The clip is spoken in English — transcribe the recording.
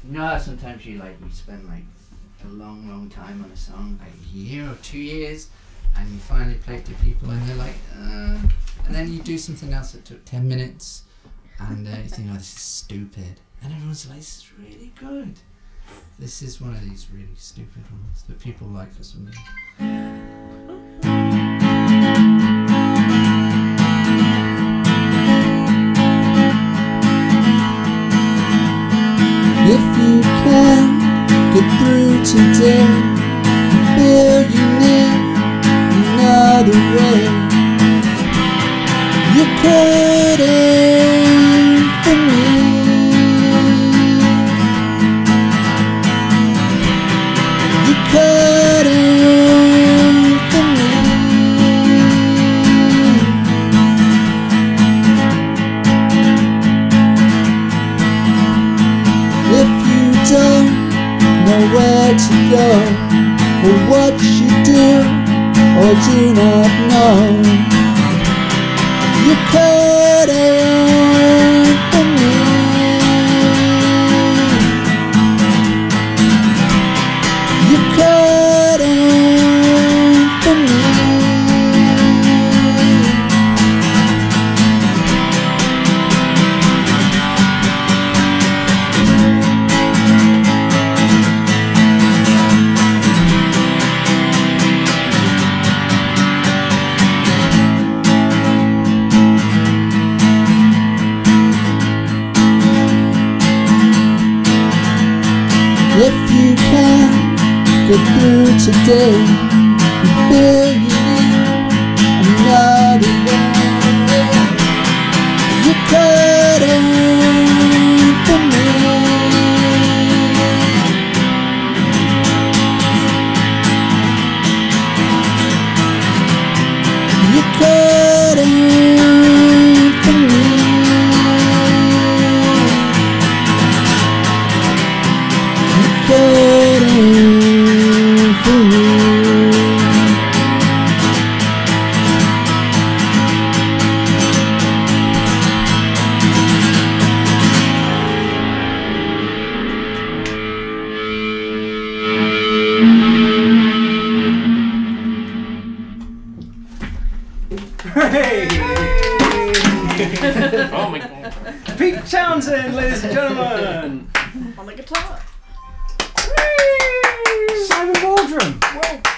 You know how sometimes you spend like a long time on a song, like a year or 2 years, and you finally play it to people and they're like, and then you do something else that took 10 minutes and you think, oh, this is stupid. And everyone's like, this is really good. This is one of these really stupid ones that people like for some reason. If you can get through today, feel you need another way. You could aim for me. You could aim for me. If you don't know where to go, or what you do or do not know, you could aim for me. You could aim for me. If you can get through today, you feel you need another way. You could aim for me. You could aim for me. Oh my god. Pete Townsend, ladies and gentlemen. On the guitar. Simon Waldron. Well